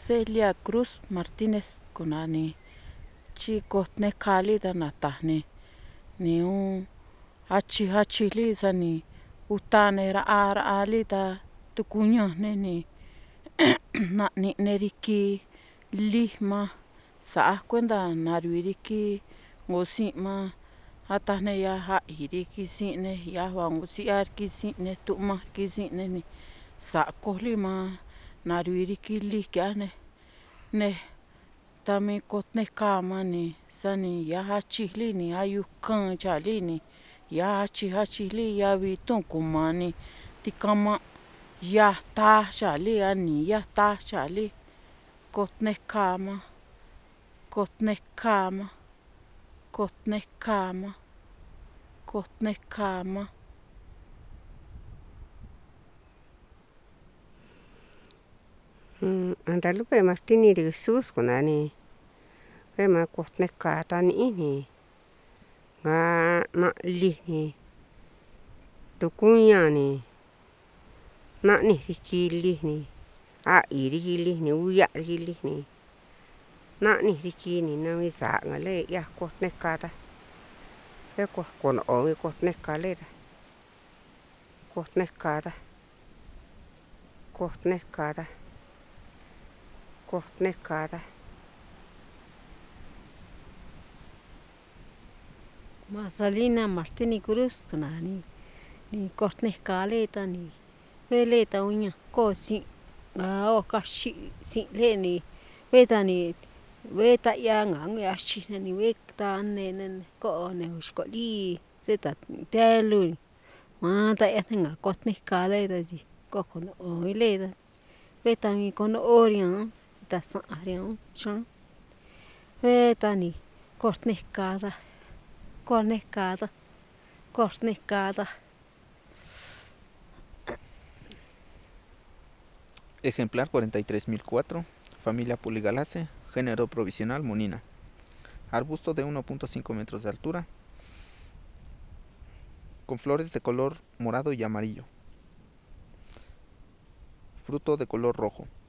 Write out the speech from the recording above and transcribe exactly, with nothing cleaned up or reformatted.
Celia Cruz Martínez kunani chiko nekali danatahni ni un hachi hachi lisani utane ra ara alita tukuño neni na ni neriki lihma sa cuenta narwiriki ngosima atane ya ha iriki sine ya wangusi arkisine tuma kisine ni sa kolima narwiriki likane ne tami kotne kamani sani ya hachilini ayukan chalini ya hachi hachili ya vitun kumani tikama ya ta chali ani ya ta chali kotne kama kotne kama kotne kama kotne kama Andalupe Martini de Jesús kunani pema kotne kata ni ini nga na lihni tukuña ni na ni rikilihni a irikilihni uya rikilihni na ni rikini na mi sa ngale ya kotne kata e ko kono o kotne kale kotne kata kotne kata kotne kata Marcelina Martínez Cruz kunani ni kotne kaleta ni veleta uña kosi a o kashi si leni vetani veta ya nga ya chine ni veta nenen ko ne uskoli zeta telu mata ya nga kotne kaleta si kokono o ileda veta mi kono orian zeta sa arian chan veta ni kotne kata kotne kata kotne kata. Ejemplar cuarenta y tres mil cuatro, familia Polygalacea, género provisional monina. Arbusto de uno punto cinco metros de altura, con flores de color morado y amarillo. Fruto de color rojo.